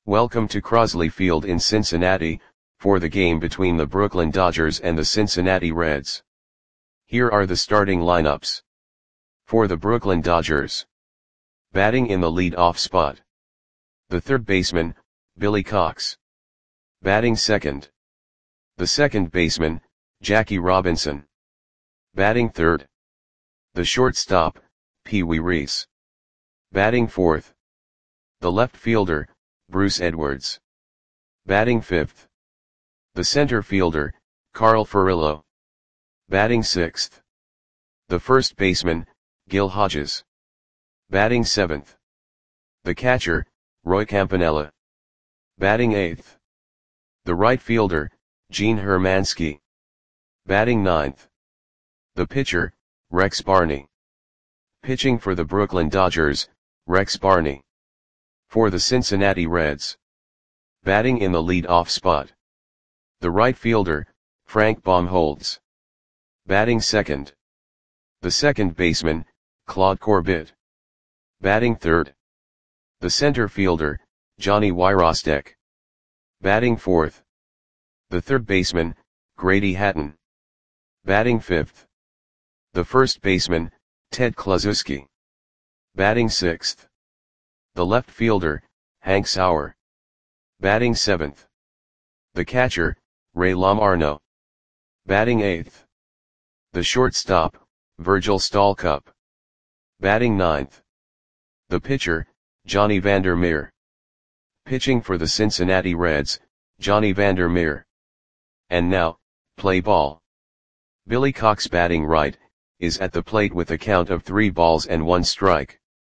Welcome to Crosley Field in Cincinnati, for the game between the Brooklyn Dodgers and the Cincinnati Reds. Here are the starting lineups. For the Brooklyn Dodgers. Batting in the lead-off spot. The third baseman, Billy Cox. Batting second. The second baseman, Jackie Robinson. Batting third. The shortstop, Pee Wee Reese. Batting fourth. The left fielder, Bruce Edwards. Batting fifth. The center fielder, Carl Furillo. Batting sixth. The first baseman, Gil Hodges. Batting seventh. The catcher, Roy Campanella. Batting eighth. The right fielder, Gene Hermansky. Batting ninth. The pitcher, Rex Barney. Pitching for the Brooklyn Dodgers, Rex Barney. For the Cincinnati Reds. Batting in the lead-off spot. The right fielder, Frank Baumholtz. Batting second. The second baseman, Claude Corbett. Batting third. The center fielder, Johnny Wyrostek. Batting fourth. The third baseman, Grady Hatton. Batting fifth. The first baseman, Ted Kluszewski. Batting sixth. The left fielder, Hank Sauer. Batting seventh. The catcher, Ray Lamarno. Batting eighth. The shortstop, Virgil Stalcup. Batting ninth. The pitcher, Johnny Vander Meer. Pitching for the Cincinnati Reds, Johnny Vander Meer. And now, play ball. Billy Cox batting right, is at the plate with a count of 3 balls and 1 strike.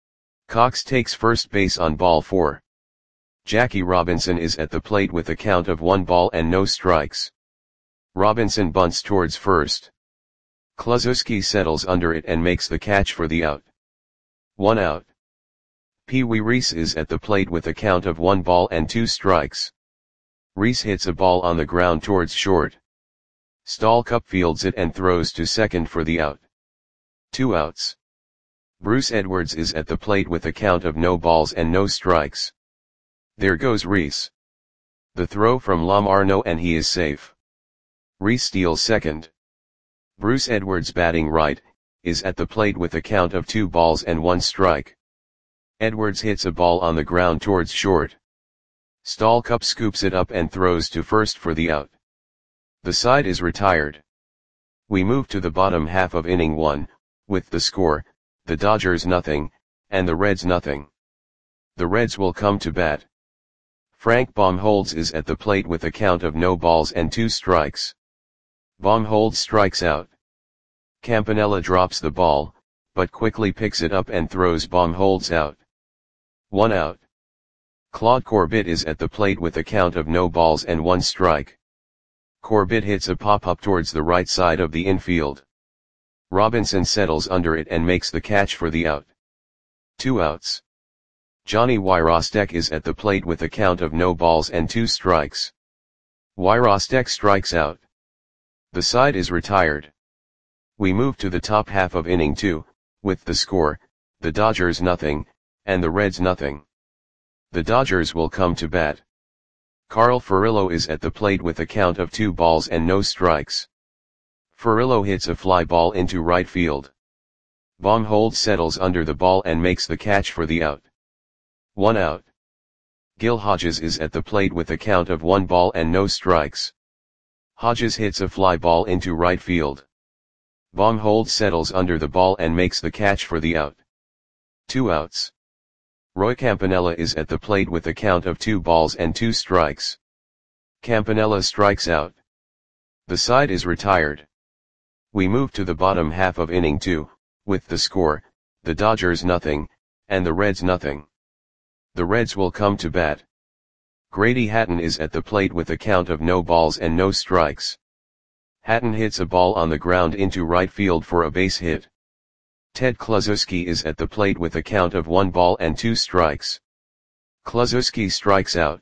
Cox takes first base on ball 4. Jackie Robinson is at the plate with a count of 1 ball and no strikes. Robinson bunts towards first. Kluszewski settles under it and makes the catch for the out. 1 out. Pee Wee Reese is at the plate with a count of 1 ball and 2 strikes. Reese hits a ball on the ground towards short. Stalcup fields it and throws to second for the out. 2 outs. Bruce Edwards is at the plate with a count of no balls and no strikes. There goes Reese. The throw from Lamarno and he is safe. Reese steals second. Bruce Edwards batting right, is at the plate with a count of 2 balls and 1 strike. Edwards hits a ball on the ground towards short. Stalcup scoops it up and throws to first for the out. The side is retired. We move to the bottom half of inning 1, with the score, the Dodgers nothing, and the Reds nothing. The Reds will come to bat. Frank Baumholtz is at the plate with a count of no balls and 2 strikes. Baumholtz strikes out. Campanella drops the ball, but quickly picks it up and throws Baumholtz out. 1 out. Claude Corbett is at the plate with a count of no balls and 1 strike. Corbett hits a pop-up towards the right side of the infield. Robinson settles under it and makes the catch for the out. 2 outs. Johnny Wyrostek is at the plate with a count of no balls and 2 strikes. Wyrostek strikes out. The side is retired. We move to the top half of inning 2, with the score, the Dodgers nothing, and the Reds nothing. The Dodgers will come to bat. Carl Furillo is at the plate with a count of 2 balls and no strikes. Furillo hits a fly ball into right field. Baumholtz settles under the ball and makes the catch for the out. 1 out. Gil Hodges is at the plate with a count of 1 ball and no strikes. Hodges hits a fly ball into right field. Baumholtz settles under the ball and makes the catch for the out. 2 outs. Roy Campanella is at the plate with a count of 2 balls and 2 strikes. Campanella strikes out. The side is retired. We move to the bottom half of inning 2, with the score, the Dodgers nothing, and the Reds nothing. The Reds will come to bat. Grady Hatton is at the plate with a count of no balls and no strikes. Hatton hits a ball on the ground into right field for a base hit. Ted Kluszewski is at the plate with a count of 1 ball and 2 strikes. Kluszewski strikes out.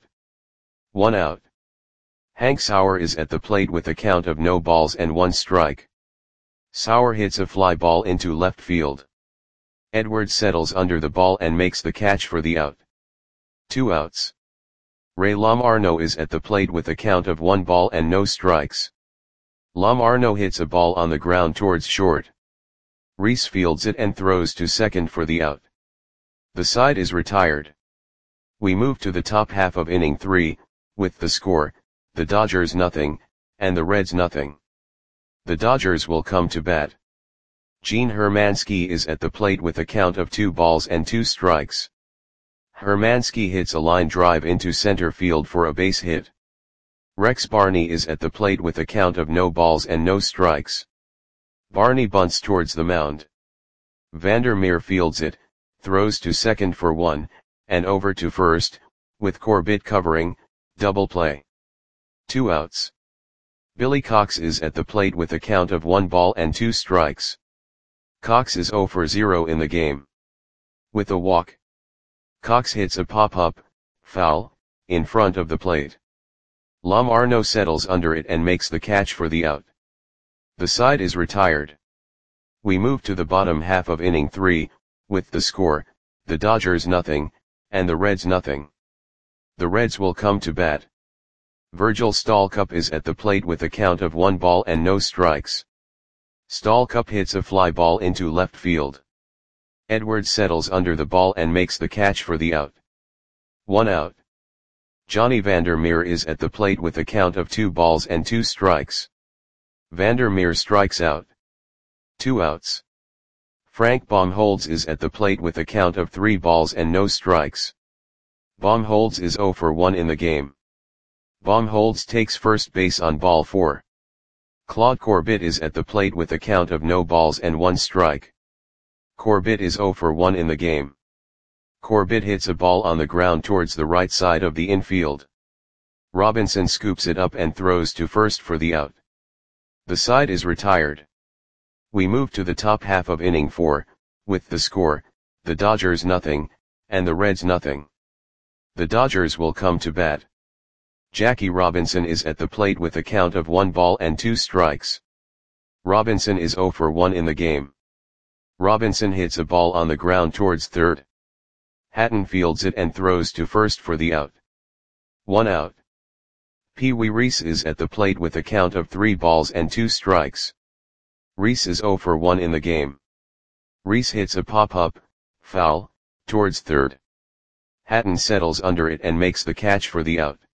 1 out. Hank Sauer is at the plate with a count of no balls and 1 strike. Sauer hits a fly ball into left field. Edwards settles under the ball and makes the catch for the out. 2 outs. Ray Lamarno is at the plate with a count of 1 ball and no strikes. Lamarno hits a ball on the ground towards short. Rhys fields it and throws to second for the out. The side is retired. We move to the top half of inning 3, with the score, the Dodgers nothing, and the Reds nothing. The Dodgers will come to bat. Gene Hermansky is at the plate with a count of 2 balls and 2 strikes. Hermansky hits a line drive into center field for a base hit. Rex Barney is at the plate with a count of no balls and no strikes. Barney bunts towards the mound. Vandermeer fields it, throws to second for 1, and over to first, with Corbett covering, double play. 2 outs. Billy Cox is at the plate with a count of 1 ball and 2 strikes. Cox is 0 for 0 in the game. With a walk. Cox hits a pop-up, foul, in front of the plate. Lamarno settles under it and makes the catch for the out. The side is retired. We move to the bottom half of inning 3, with the score, the Dodgers nothing, and the Reds nothing. The Reds will come to bat. Virgil Stalcup is at the plate with a count of 1 ball and no strikes. Stalcup hits a fly ball into left field. Edwards settles under the ball and makes the catch for the out. 1 out. Johnny Vandermeer is at the plate with a count of 2 balls and 2 strikes. Vandermeer strikes out. 2 outs. Frank Baumholtz is at the plate with a count of 3 balls and no strikes. Baumholtz is 0 for 1 in the game. Baumholtz takes first base on ball 4. Claude Corbett is at the plate with a count of no balls and 1 strike. Corbett is 0 for 1 in the game. Corbett hits a ball on the ground towards the right side of the infield. Robinson scoops it up and throws to first for the out. The side is retired. We move to the top half of inning 4, with the score, the Dodgers nothing, and the Reds nothing. The Dodgers will come to bat. Jackie Robinson is at the plate with a count of 1 ball and 2 strikes. Robinson is 0 for 1 in the game. Robinson hits a ball on the ground towards third. Hatton fields it and throws to first for the out. 1 out. Pee Wee Reese is at the plate with a count of 3 balls and 2 strikes. Reese is 0 for 1 in the game. Reese hits a pop-up, foul, towards third. Hatton settles under it and makes the catch for the out.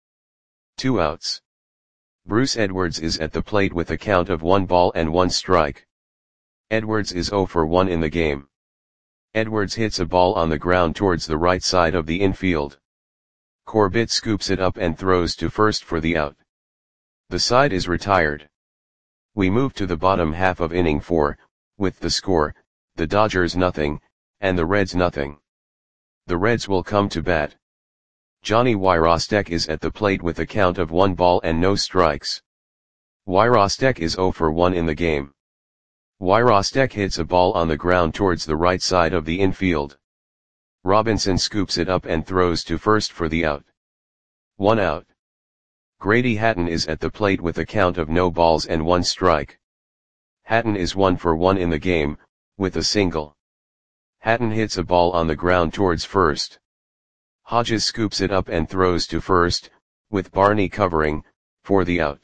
2 outs. Bruce Edwards is at the plate with a count of 1 ball and 1 strike. Edwards is 0 for 1 in the game. Edwards hits a ball on the ground towards the right side of the infield. Corbett scoops it up and throws to first for the out. The side is retired. We move to the bottom half of inning 4, with the score, the Dodgers nothing, and the Reds nothing. The Reds will come to bat. Johnny Wyrostek is at the plate with a count of 1 ball and no strikes. Wyrostek is 0 for 1 in the game. Wyrostek hits a ball on the ground towards the right side of the infield. Robinson scoops it up and throws to first for the out. 1 out. Grady Hatton is at the plate with a count of no balls and 1 strike. Hatton is 1 for 1 in the game, with a single. Hatton hits a ball on the ground towards first. Hodges scoops it up and throws to first, with Barney covering, for the out.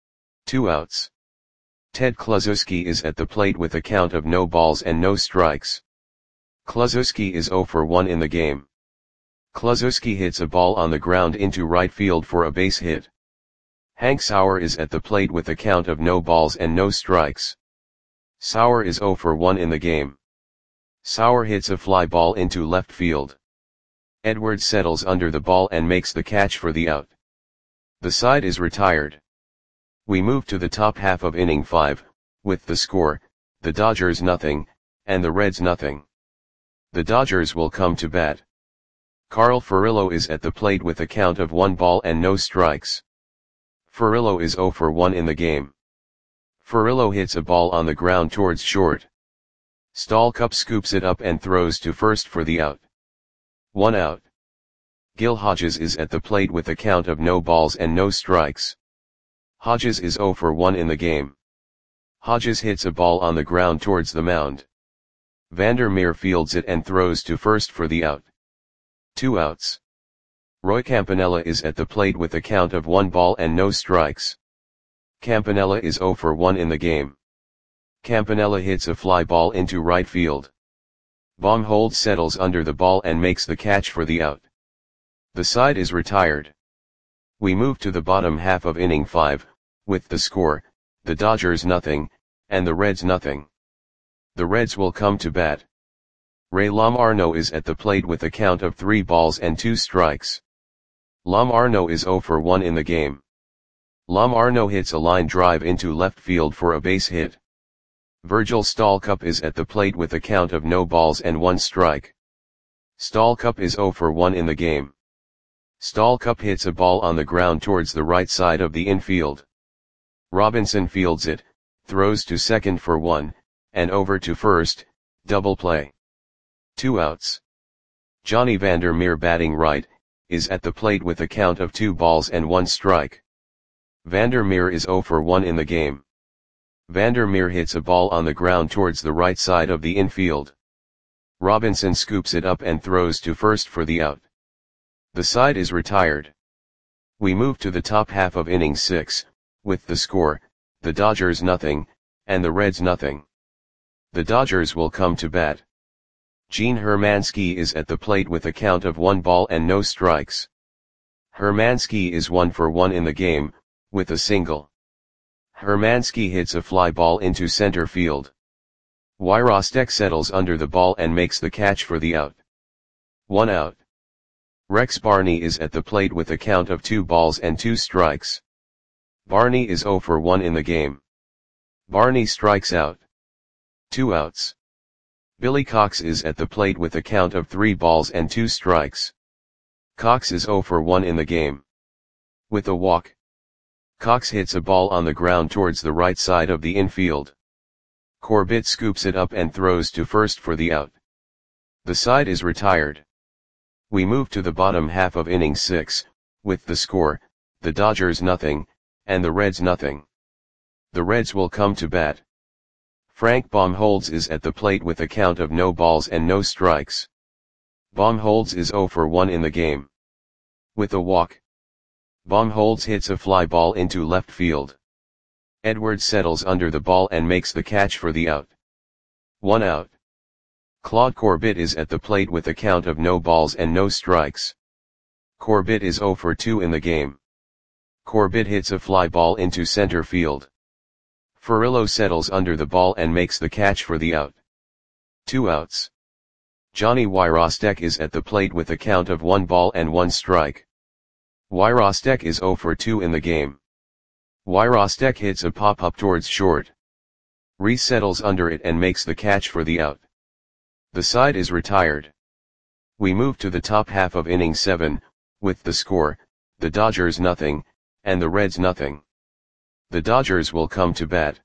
2 outs. Ted Kluszewski is at the plate with a count of no balls and no strikes. Kluszewski is 0 for 1 in the game. Kluszewski hits a ball on the ground into right field for a base hit. Hank Sauer is at the plate with a count of no balls and no strikes. Sauer is 0 for 1 in the game. Sauer hits a fly ball into left field. Edwards settles under the ball and makes the catch for the out. The side is retired. We move to the top half of inning 5, with the score, the Dodgers nothing, and the Reds nothing. The Dodgers will come to bat. Carl Furillo is at the plate with a count of 1 ball and no strikes. Furillo is 0 for 1 in the game. Furillo hits a ball on the ground towards short. Stalcup scoops it up and throws to first for the out. 1 out. Gil Hodges is at the plate with a count of no balls and no strikes. Hodges is 0 for 1 in the game. Hodges hits a ball on the ground towards the mound. Vandermeer fields it and throws to first for the out. 2 outs. Roy Campanella is at the plate with a count of 1 ball and no strikes. Campanella is 0 for 1 in the game. Campanella hits a fly ball into right field. Baumholtz settles under the ball and makes the catch for the out. The side is retired. We move to the bottom half of inning 5, with the score, the Dodgers nothing, and the Reds nothing. The Reds will come to bat. Ray Lomarno is at the plate with a count of 3 balls and 2 strikes. Lomarno is 0 for 1 in the game. Lomarno hits a line drive into left field for a base hit. Virgil Stalcup is at the plate with a count of no balls and 1 strike. Stalcup is 0 for 1 in the game. Stalcup hits a ball on the ground towards the right side of the infield. Robinson fields it, throws to second for 1, and over to first, double play. 2 outs. Johnny Vandermeer batting right, is at the plate with a count of 2 balls and 1 strike. Vandermeer is 0 for 1 in the game. Vandermeer hits a ball on the ground towards the right side of the infield. Robinson scoops it up and throws to first for the out. The side is retired. We move to the top half of inning 6, with the score, the Dodgers nothing, and the Reds nothing. The Dodgers will come to bat. Gene Hermansky is at the plate with a count of 1 ball and no strikes. Hermansky is 1 for 1 in the game, with a single. Hermansky hits a fly ball into center field. Wyrostek settles under the ball and makes the catch for the out. 1 out. Rex Barney is at the plate with a count of 2 balls and 2 strikes. Barney is 0 for 1 in the game. Barney strikes out. 2 outs. Billy Cox is at the plate with a count of 3 balls and 2 strikes. Cox is 0 for 1 in the game. With a walk. Cox hits a ball on the ground towards the right side of the infield. Corbett scoops it up and throws to first for the out. The side is retired. We move to the bottom half of inning 6, with the score, the Dodgers nothing, and the Reds nothing. The Reds will come to bat. Frank Baumholtz is at the plate with a count of no balls and no strikes. Baumholtz is 0 for 1 in the game. With a walk. Baumholtz hits a fly ball into left field. Edwards settles under the ball and makes the catch for the out. 1 out. Claude Corbett is at the plate with a count of no balls and no strikes. Corbett is 0 for 2 in the game. Corbett hits a fly ball into center field. Furillo settles under the ball and makes the catch for the out. 2 outs. Johnny Wyrostek is at the plate with a count of 1 ball and 1 strike. Wyrostek is 0 for 2 in the game. Wyrostek hits a pop-up towards short. Reese settles under it and makes the catch for the out. The side is retired. We move to the top half of inning 7, with the score, the Dodgers nothing, and the Reds nothing. The Dodgers will come to bat.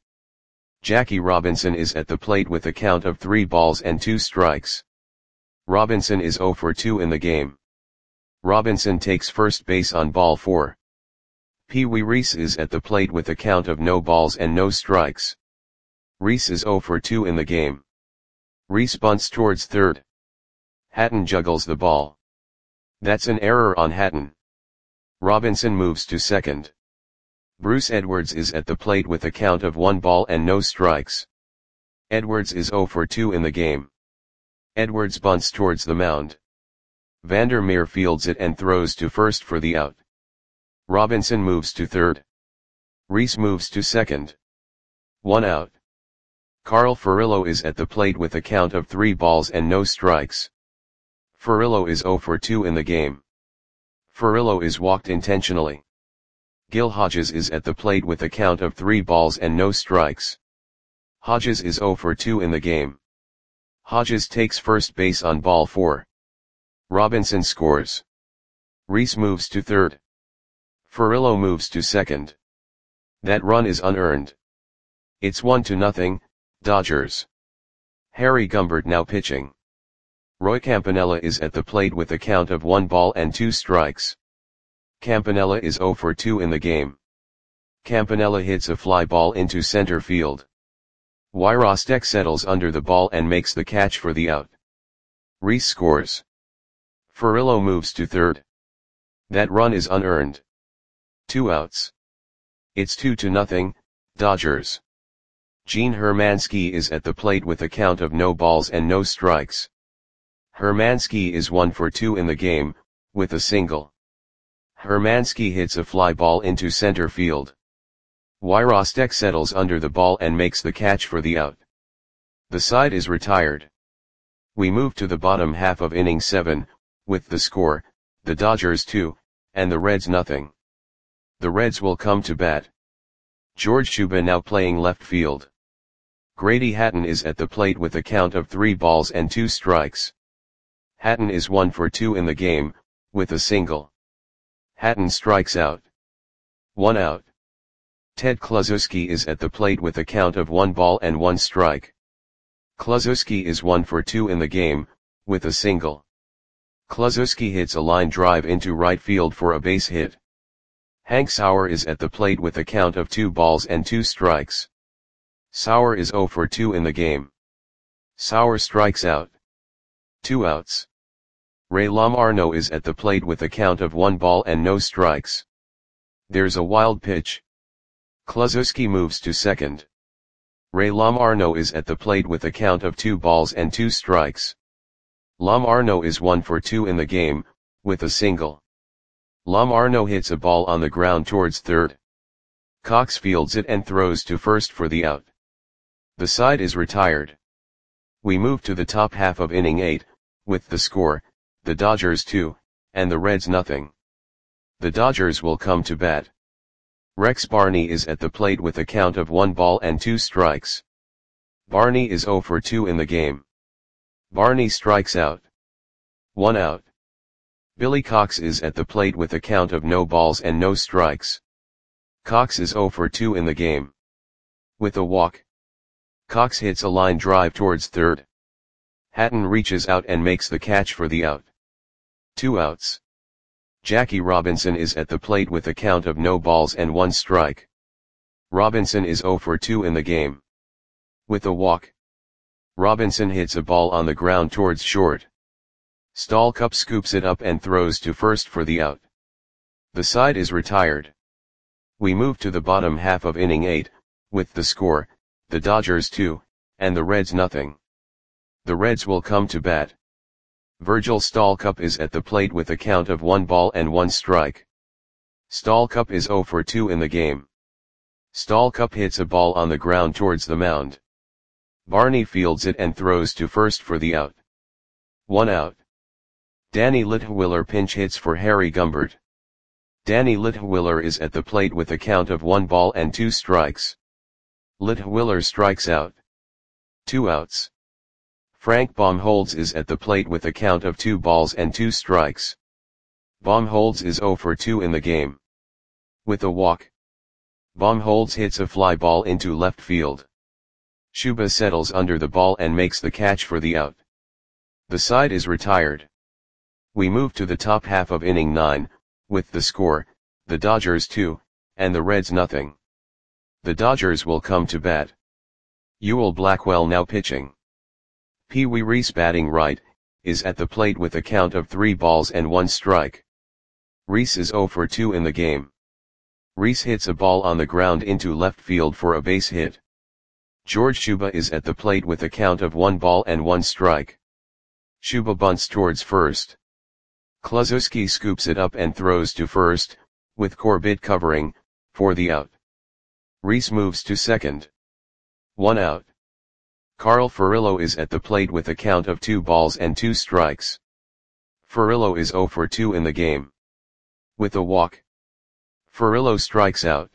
Jackie Robinson is at the plate with a count of 3 balls and 2 strikes. Robinson is 0 for 2 in the game. Robinson takes first base on ball 4. Pee Wee Reese is at the plate with a count of no balls and no strikes. Reese is 0 for 2 in the game. Reese bunts towards third. Hatton juggles the ball. That's an error on Hatton. Robinson moves to second. Bruce Edwards is at the plate with a count of 1 ball and no strikes. Edwards is 0 for 2 in the game. Edwards bunts towards the mound. Vandermeer fields it and throws to first for the out. Robinson moves to third. Reese moves to second. 1 out. Carl Furillo is at the plate with a count of 3 balls and no strikes. Furillo is 0 for 2 in the game. Furillo is walked intentionally. Gil Hodges is at the plate with a count of 3 balls and no strikes. Hodges is 0 for 2 in the game. Hodges takes first base on ball 4. Robinson scores. Reese moves to third. Furillo moves to second. That run is unearned. It's 1-0, Dodgers. Harry Gumbert now pitching. Roy Campanella is at the plate with a count of 1 ball and 2 strikes. Campanella is 0 for 2 in the game. Campanella hits a fly ball into center field. Wyrostek settles under the ball and makes the catch for the out. Reese scores. Furillo moves to third. That run is unearned. 2 outs. It's 2-0, Dodgers. Gene Hermansky is at the plate with a count of no balls and no strikes. Hermansky is 1 for 2 in the game, with a single. Hermansky hits a fly ball into center field. Wyrostek settles under the ball and makes the catch for the out. The side is retired. We move to the bottom half of inning 7, with the score, the Dodgers 2, and the Reds nothing. The Reds will come to bat. George Shuba now playing left field. Grady Hatton is at the plate with a count of 3 balls and 2 strikes. Hatton is 1 for 2 in the game, with a single. Hatton strikes out. 1 out. Ted Kluszewski is at the plate with a count of 1 ball and 1 strike. Kluszewski is 1 for 2 in the game, with a single. Kluszewski hits a line drive into right field for a base hit. Hank Sauer is at the plate with a count of 2 balls and 2 strikes. Sauer is 0 for 2 in the game. Sauer strikes out. 2 outs. Ray Lamarno is at the plate with a count of 1 ball and no strikes. There's a wild pitch. Kluszewski moves to second. Ray Lamarno is at the plate with a count of 2 balls and 2 strikes. Lamarno is 1 for 2 in the game, with a single. Lamarno hits a ball on the ground towards third. Cox fields it and throws to first for the out. The side is retired. We move to the top half of inning 8, with the score, the Dodgers 2, and the Reds nothing. The Dodgers will come to bat. Rex Barney is at the plate with a count of 1 ball and 2 strikes. Barney is 0 for 2 in the game. Barney strikes out. 1 out. Billy Cox is at the plate with a count of no balls and no strikes. Cox is 0 for 2 in the game. With a walk. Cox hits a line drive towards third. Hatton reaches out and makes the catch for the out. 2 outs. Jackie Robinson is at the plate with a count of no balls and 1 strike. Robinson is 0 for 2 in the game. With a walk. Robinson hits a ball on the ground towards short. Stallcup scoops it up and throws to first for the out. The side is retired. We move to the bottom half of inning 8, with the score, the Dodgers 2, and the Reds nothing. The Reds will come to bat. Virgil Stallcup is at the plate with a count of 1 ball and 1 strike. Stallcup is 0 for 2 in the game. Stallcup hits a ball on the ground towards the mound. Barney fields it and throws to first for the out. 1 out. Danny Litwiller pinch hits for Harry Gumbert. Danny Litwiller is at the plate with a count of 1 ball and 2 strikes. Litwiller strikes out. 2 outs. Frank Baumholtz is at the plate with a count of 2 balls and 2 strikes. Baumholtz is 0 for 2 in the game. With a walk. Baumholtz hits a fly ball into left field. Shuba settles under the ball and makes the catch for the out. The side is retired. We move to the top half of inning 9, with the score, the Dodgers 2, and the Reds nothing. The Dodgers will come to bat. Ewell Blackwell now pitching. Pee Wee Reese batting right, is at the plate with a count of 3 balls and 1 strike. Reese is 0 for 2 in the game. Reese hits a ball on the ground into left field for a base hit. George Shuba is at the plate with a count of 1 ball and 1 strike. Shuba bunts towards first. Kluszewski scoops it up and throws to first, with Corbett covering, for the out. Reese moves to second. 1 out. Carl Furillo is at the plate with a count of 2 balls and 2 strikes. Furillo is 0 for 2 in the game. With a walk. Furillo strikes out.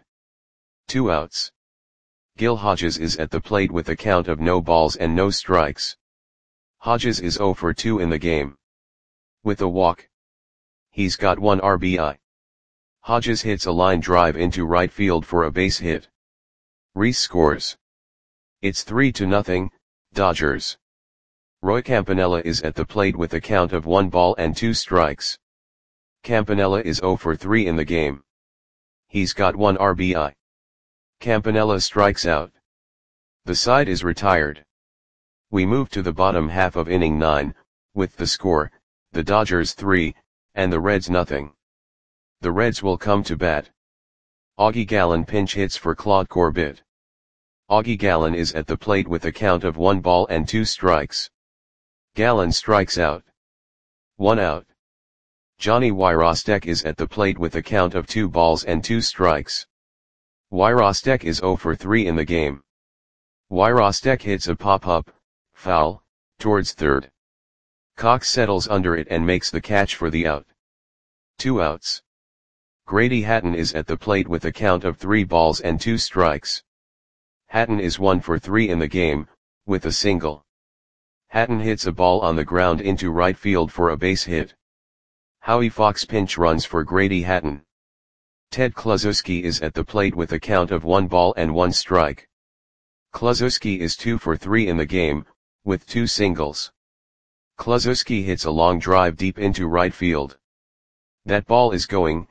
2 outs. Gil Hodges is at the plate with a count of no balls and no strikes. Hodges is 0 for 2 in the game. With a walk. He's got 1 RBI. Hodges hits a line drive into right field for a base hit. Reese scores. It's 3-0, Dodgers. Roy Campanella is at the plate with a count of 1 ball and 2 strikes. Campanella is 0 for 3 in the game. He's got 1 RBI. Campanella strikes out. The side is retired. We move to the bottom half of inning 9, with the score, the Dodgers 3, and the Reds nothing. The Reds will come to bat. Augie Gallen pinch hits for Claude Corbett. Augie Gallen is at the plate with a count of 1 ball and 2 strikes. Gallen strikes out. 1 out. Johnny Wyrostek is at the plate with a count of 2 balls and 2 strikes. Wyrostek is 0 for 3 in the game. Wyrostek hits a pop-up, foul, towards third. Cox settles under it and makes the catch for the out. 2 outs. Grady Hatton is at the plate with a count of 3 balls and 2 strikes. Hatton is 1 for 3 in the game, with a single. Hatton hits a ball on the ground into right field for a base hit. Howie Fox pinch runs for Grady Hatton. Ted Kluszewski is at the plate with a count of 1 ball and 1 strike. Kluszewski is 2 for 3 in the game, with 2 singles. Kluszewski hits a long drive deep into right field. That ball is gone.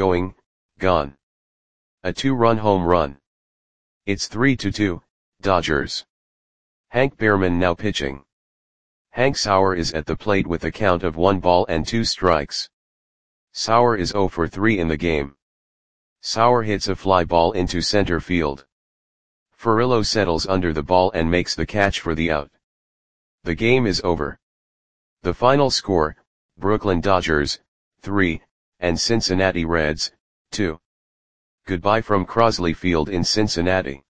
A 2-run home run. It's 3-2, Dodgers. Hank Behrman now pitching. Hank Sauer is at the plate with a count of 1 ball and 2 strikes. Sauer is 0 for 3 in the game. Sauer hits a fly ball into center field. Furillo settles under the ball and makes the catch for the out. The game is over. The final score, Brooklyn Dodgers, 3, and Cincinnati Reds, 2. Goodbye from Crosley Field in Cincinnati.